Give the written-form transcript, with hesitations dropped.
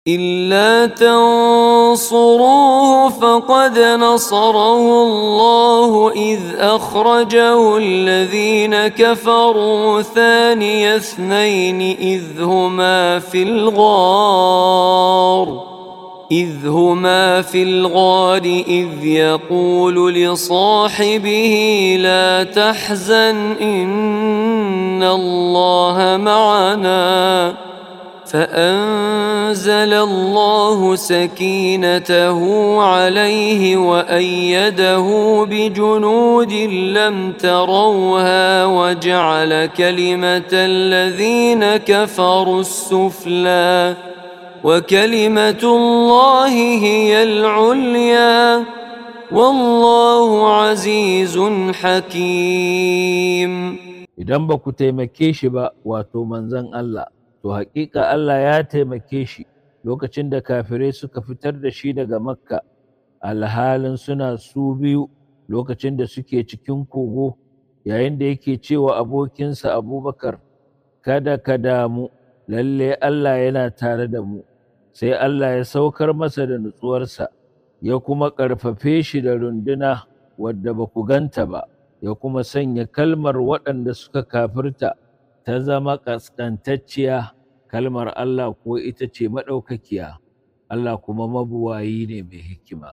إلا تنصروه فقد نصره الله إذ أخرجه الذين كفروا ثاني اثنين إذ هما في الغار إذ يقول لصاحبه لا تحزن إن الله معنا فأنزل الله سكينته عليه وأيده بجنود لم تروها وجعل كلمة الذين كفروا السفلى وكلمة الله هي العليا والله عزيز حكيم. idan ba ku taimake shi ba wato manzon Allah to haƙiƙa Allah ya taimake shi lokacin da kafirai suka fitar da shi daga Makka alhalin suna su biyu lokacin da suke cikin kogo yayin da yake cewa abokinsa Abubakar kada ka damu lalle Allah yana tare da mu sai Allah ya saukar masa da nutsuwarsa ya kuma ƙarfafe shi da runduna wadda ba ku ganta ba ya kuma sanya kalmar waɗanda suka kafirta ta zama ƙasƙantacciya kalmar Allah ko ita ce maɗaukakiya Allah kuma mabuwayi ne mai hikima.